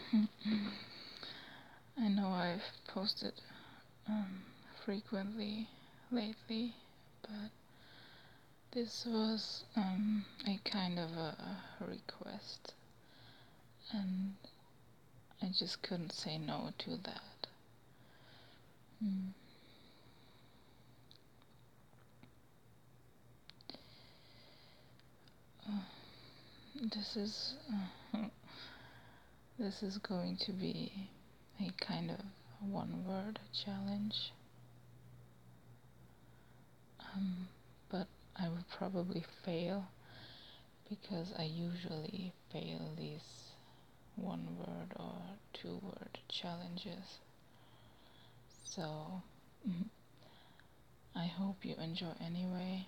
I know I've posted frequently lately, but this was a kind of a request, and I just couldn't say no to that. Mm. This is this is going to be a kind of one-word challenge, but I will probably fail because I usually fail these one-word or two-word challenges. So I hope you enjoy anyway.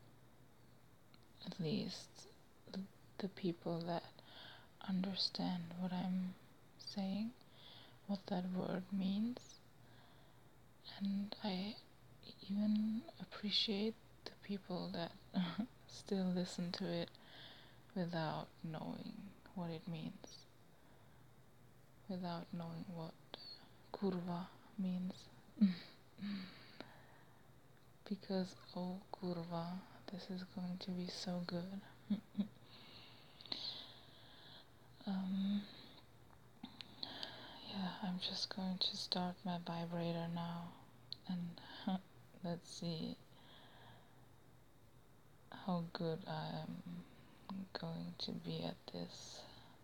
At least the people that understand what I'm saying, what that word means. And I even appreciate the people that still listen to it without knowing what it means, without knowing what kurva means. Because oh kurva, this is going to be so good. Yeah, I'm just going to start my vibrator now, and let's see how good I am going to be at this.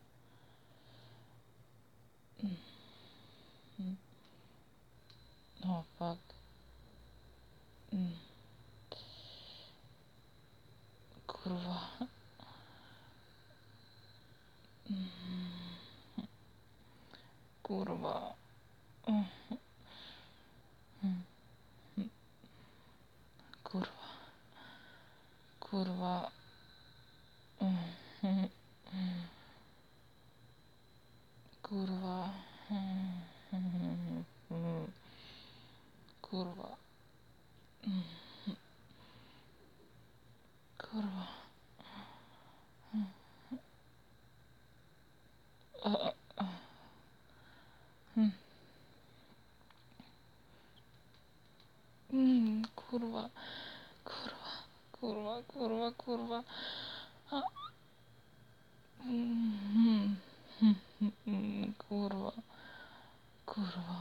Oh fuck. Kurva. Kurva. Kurva. Kurva. Kurva. Kurva. Kurva. Kurva. Kurva. Kurva. Kurva. Kurva. Kurva. Kurva.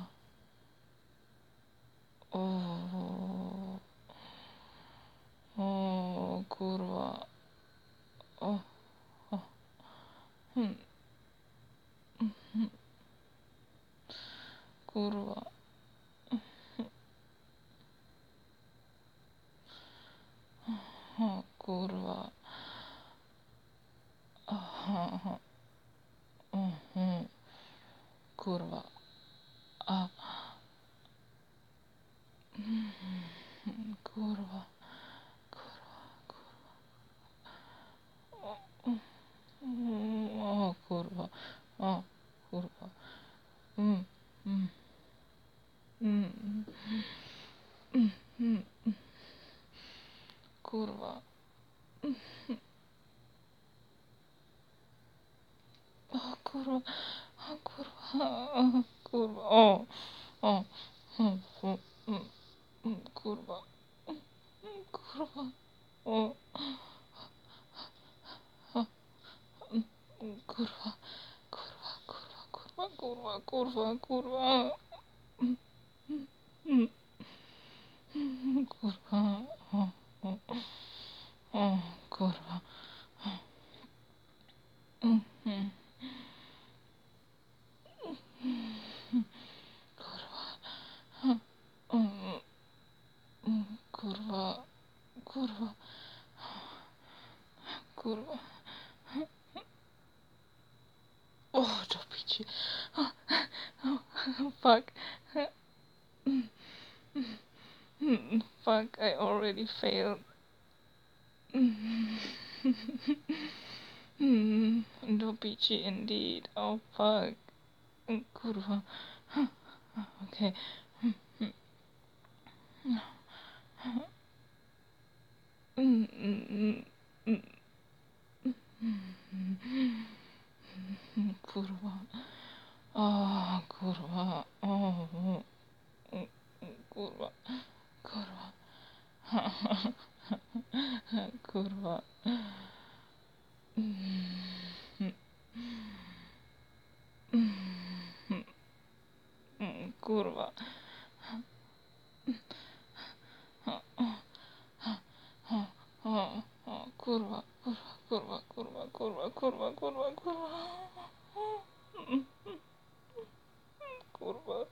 Oh. Oh, kurva. Oh. Oh. Kurva. Oh, kurva. Oh. Kurva. Ah. Kurva. Oh, kurva. Oh, kurva. Kurva. Oh, kurva. Oh, kurva. Oh, kurva. Oh. Oh. Kurva. Kurva. Oh. Kurva. Kurva. Kurva. Kurva. Kurva. Kurva. Kurva. Oh. Oh. Kurva. Kurva. Kurva. Kurva. Oh, don't be cheap. Oh, fuck. Fuck, I already failed. Dopichi indeed. Oh, fuck. Kurva. Okay. Kurva. kurwa. Kurwa. Kurwa. Kurwa. Kurwa. Kurwa. Kurwa. Kurwa. Kurwa. Kurwa. Kurwa. Kurwa. Kurwa.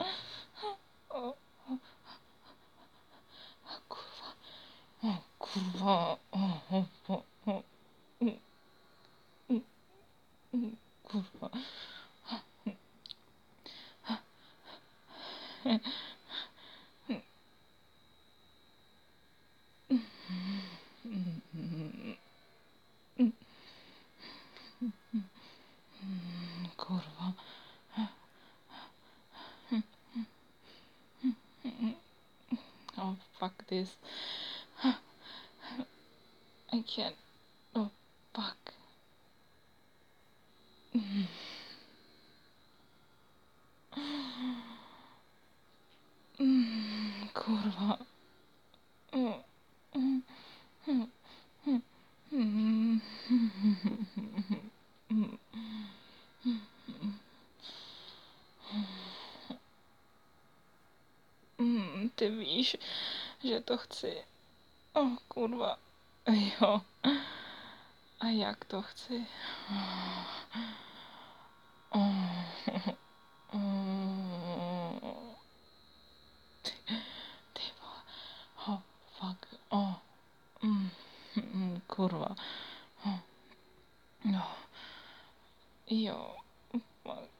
Kurwa. Kurwa. Kurwa. Oh, fuck this. I can't. Oh, fuck. Kurwa. Ty víš, že to chci. Oh, kurva. Jo. A jak to chci? Ty vole. Oh, fuck. Oh. Kurva. No. Jo. Fuck.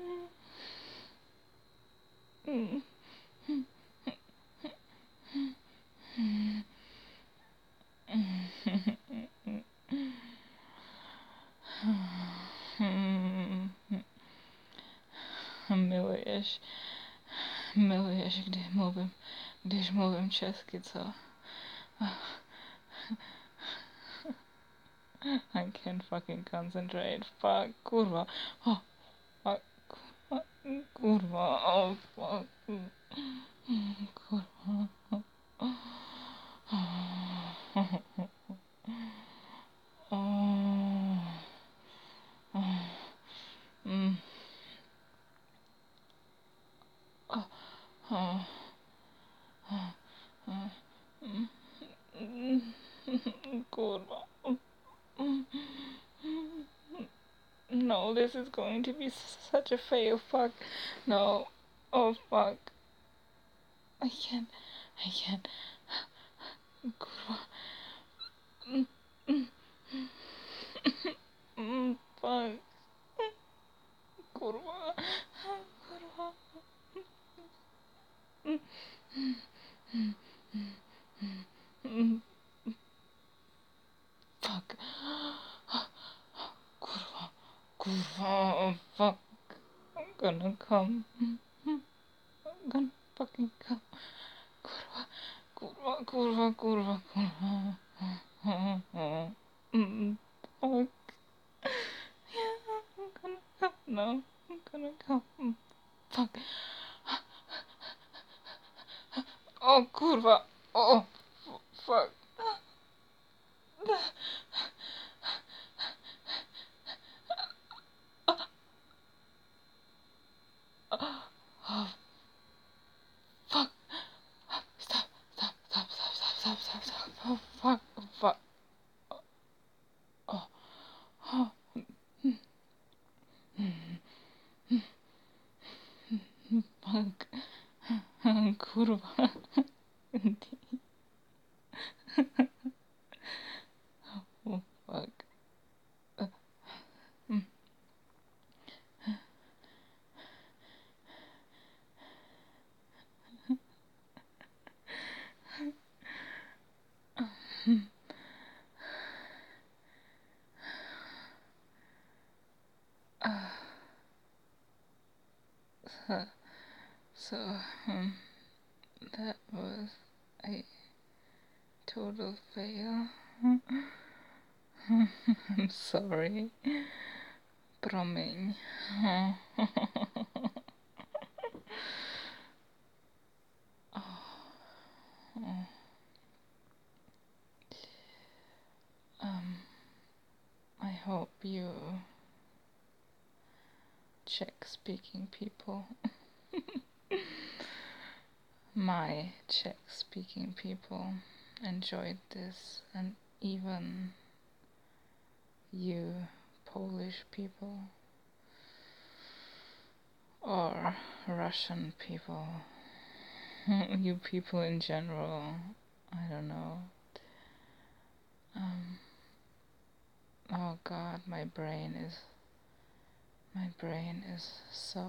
Miluješ, když mluvím česky, co? I can't fucking concentrate. Fuck, kurva. Oh, fuck, kurva. Oh, fuck. Kurva. Kurva. No, this is going to be such a fail. Fuck. No. Oh, fuck. I can't. Kurva. Fuck. Kurva. Kurva. Fuck. Kurva. Oh, fuck. I'm gonna come. I'm gonna fucking come. Kurva. Fuck. Yeah, I'm gonna come. No, I'm gonna come. Fuck. Oh, kurva. Oh, fuck. Oh, fuck. Stop. Oh, fuck. Oh. Fuck. Kurva. Oh, fuck. So, that was a total fail. I'm sorry, Promiň. I hope you Czech-speaking people, my Czech-speaking people, enjoyed this, and even you Polish people or Russian people, you people in general, I don't know. Oh God, my brain is so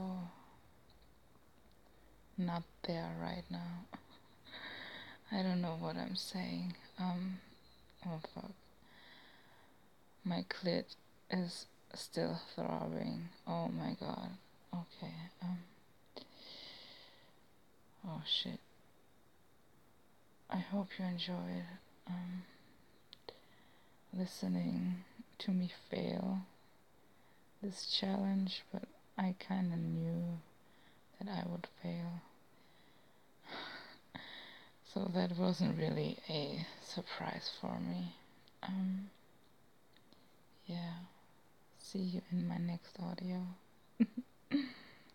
not there right now. I don't know what I'm saying. Oh fuck. My clit is still throbbing. Oh my God. Okay. Oh shit. I hope you enjoyed listening to me fail this challenge, but I kinda knew that I would fail. So that wasn't really a surprise for me. Yeah. See you in my next audio.